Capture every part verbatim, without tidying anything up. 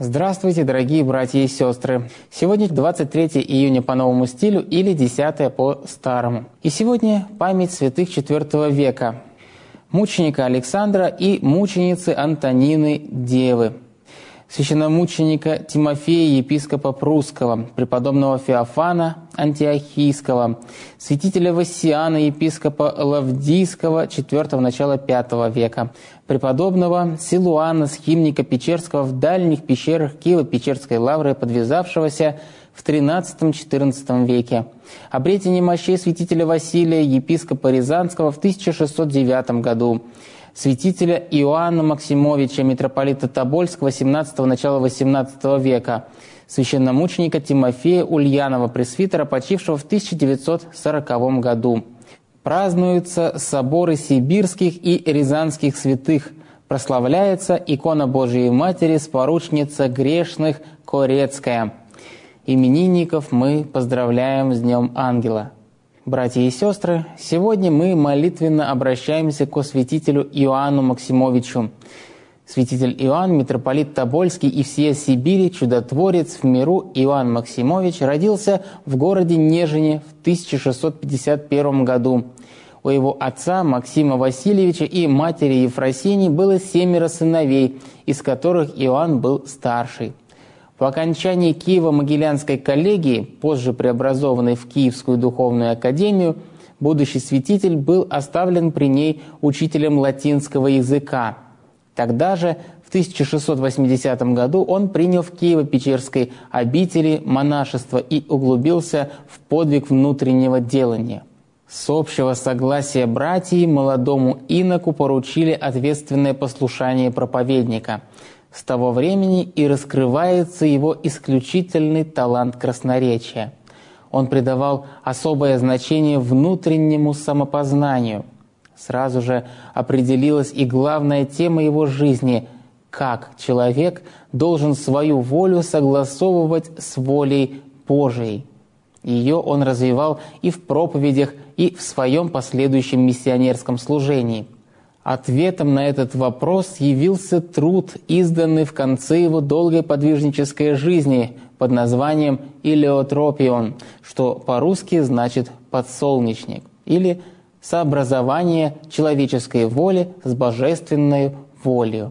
Здравствуйте, дорогие братья и сестры! Сегодня двадцать третье июня по новому стилю или десятое по старому. И сегодня память святых четвёртого века, мученика Александра и мученицы Антонины Девы, священномученика Тимофея, епископа Прусского, преподобного Феофана Антиохийского, святителя Вассиана, епископа Лавдийского четвёртого начала пятого века, преподобного Силуана, схимника Печерского в дальних пещерах Киево-Печерской лавры, подвязавшегося в тринадцатом-четырнадцатом веке, обретение мощей святителя Василия, епископа Рязанского в тысяча шестьсот девятом году, святителя Иоанна Максимовича, митрополита Тобольского семнадцатого начала восемнадцатого века, священномученика Тимофея Ульянова, пресвитера, почившего в тысяча девятьсот сороковом году. Празднуются соборы сибирских и рязанских святых. Прославляется икона Божией Матери, споручница грешных Корецкая. Именинников мы поздравляем с Днем Ангела. Братья и сестры, сегодня мы молитвенно обращаемся к святителю Иоанну Максимовичу. Святитель Иоанн, митрополит Тобольский и всея Сибири, чудотворец в миру Иоанн Максимович, родился в городе Нежине в тысяча шестьсот пятьдесят первом году. У его отца Максима Васильевича и матери Ефросинии было семеро сыновей, из которых Иоанн был старший. По окончании Киево-Могилянской коллегии, позже преобразованной в Киевскую духовную академию, будущий святитель был оставлен при ней учителем латинского языка. Тогда же, в тысяча шестьсот восьмидесятом году, он принял в Киево-Печерской обители монашество и углубился в подвиг внутреннего делания. С общего согласия братьев молодому иноку поручили ответственное послушание проповедника. С того времени и раскрывается его исключительный талант красноречия. Он придавал особое значение внутреннему самопознанию. Сразу же определилась и главная тема его жизни – как человек должен свою волю согласовывать с волей Божией. Ее он развивал и в проповедях, и в своем последующем миссионерском служении. Ответом на этот вопрос явился труд, изданный в конце его долгой подвижнической жизни под названием «Илеотропион», что по-русски значит «подсолнечник», или «сообразование человеческой воли с божественной волею».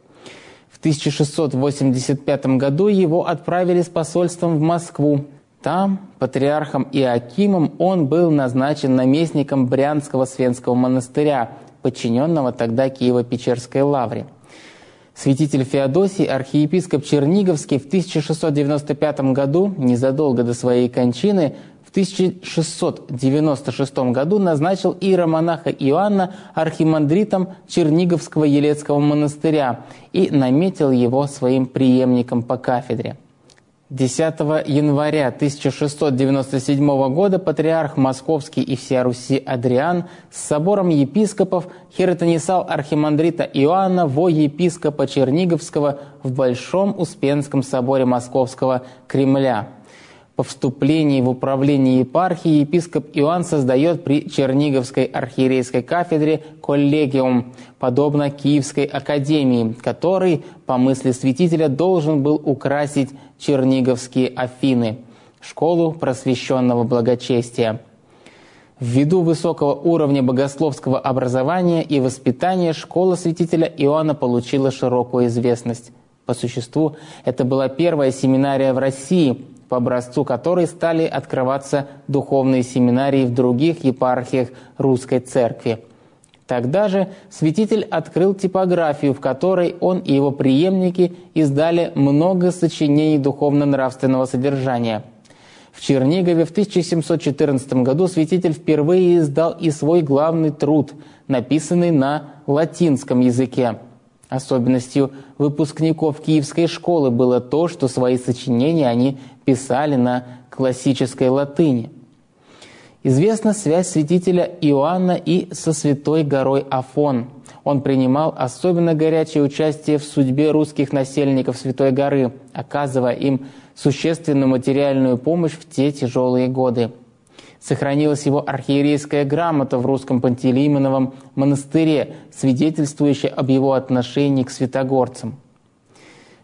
В тысяча шестьсот восемьдесят пятом году его отправили с посольством в Москву. Там, патриархом Иоакимом, он был назначен наместником Брянского Свенского монастыря, подчиненного тогда Киево-Печерской лавре. Святитель Феодосий, архиепископ Черниговский, в тысяча шестьсот девяносто пятом году, незадолго до своей кончины, в тысяча шестьсот девяносто шестом году назначил иеромонаха Иоанна архимандритом Черниговского Елецкого монастыря и наметил его своим преемником по кафедре. десятого января тысяча шестьсот девяносто седьмого года патриарх Московский и всея Руси Адриан с собором епископов хиротонисал архимандрита Иоанна во епископа Черниговского в Большом Успенском соборе Московского Кремля. По вступлении в управление епархии епископ Иоанн создает при Черниговской архиерейской кафедре коллегиум, подобно Киевской академии, который, по мысли святителя, должен был украсить Черниговские Афины, школу просвещенного благочестия. Ввиду высокого уровня богословского образования и воспитания школа святителя Иоанна получила широкую известность. По существу, это была первая семинария в России, по образцу которой стали открываться духовные семинарии в других епархиях Русской Церкви. Тогда же святитель открыл типографию, в которой он и его преемники издали много сочинений духовно-нравственного содержания. В Чернигове в тысяча семьсот четырнадцатом году святитель впервые издал и свой главный труд, написанный на латинском языке. Особенностью выпускников Киевской школы было то, что свои сочинения они писали на классической латыни. Известна связь святителя Иоанна и со святой горой Афон. Он принимал особенно горячее участие в судьбе русских насельников Святой горы, оказывая им существенную материальную помощь в те тяжелые годы. Сохранилась его архиерейская грамота в русском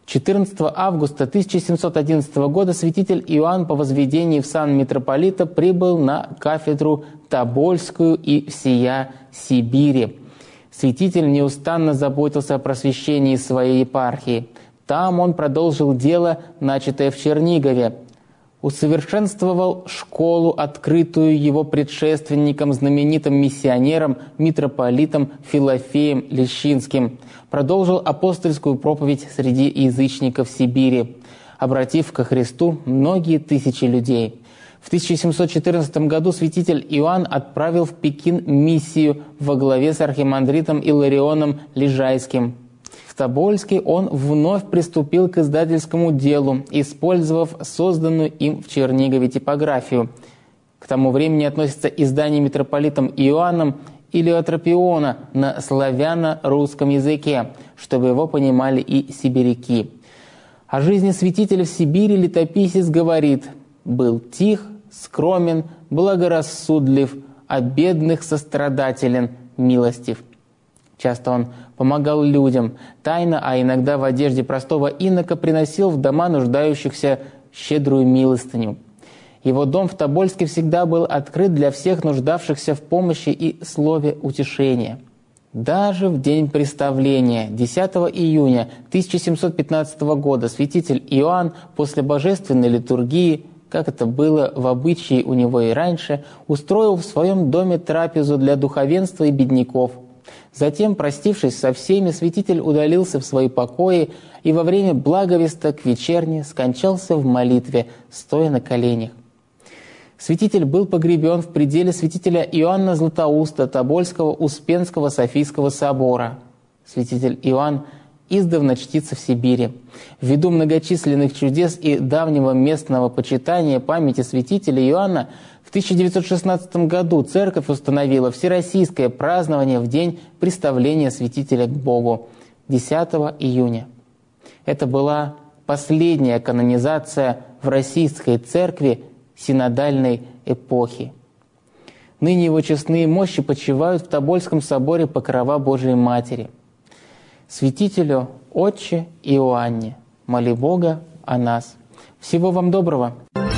четырнадцатого августа тысяча семьсот одиннадцатого года святитель Иоанн по возведении в сан митрополита прибыл на кафедру Тобольскую и всея Сибири. Святитель неустанно заботился о просвещении своей епархии. Там он продолжил дело, начатое в Чернигове. Усовершенствовал школу, открытую его предшественником, знаменитым миссионером, митрополитом Филофеем Лещинским. Продолжил апостольскую проповедь среди язычников Сибири, обратив ко Христу многие тысячи людей. В тысяча семьсот четырнадцатом году святитель Иоанн отправил в Пекин миссию во главе с архимандритом Иларионом Лежайским. В Тобольске он вновь приступил к издательскому делу, использовав созданную им в Чернигове типографию. К тому времени относится издание митрополитом Иоанном Илиотропиона на славяно-русском языке, чтобы его понимали и сибиряки. О жизни святителя в Сибири летописец говорит: «Был тих, скромен, благорассудлив, о бедных сострадателен, милостив». Часто он помогал людям, тайно, а иногда в одежде простого инока приносил в дома нуждающихся щедрую милостыню. Его дом в Тобольске всегда был открыт для всех нуждавшихся в помощи и слове утешения. Даже в день Преставления, десятого июня тысяча семьсот пятнадцатого года, святитель Иоанн после божественной литургии, как это было в обычае у него и раньше, устроил в своем доме трапезу для духовенства и бедняков. Затем, простившись со всеми, святитель удалился в свои покои и во время благовеста к вечерне скончался в молитве, стоя на коленях. Святитель был погребен в пределе святителя Иоанна Златоуста Тобольского Успенского Софийского собора. Святитель Иоанн издавна чтится в Сибири. Ввиду многочисленных чудес и давнего местного почитания памяти святителя Иоанна в тысяча девятьсот шестнадцатом году церковь установила всероссийское празднование в день представления святителя к Богу, десятого июня. Это была последняя канонизация в российской церкви синодальной эпохи. Ныне его честные мощи почивают в Тобольском соборе Покрова Божией Матери. Святителю Отче Иоанне, моли Бога о нас. Всего вам доброго!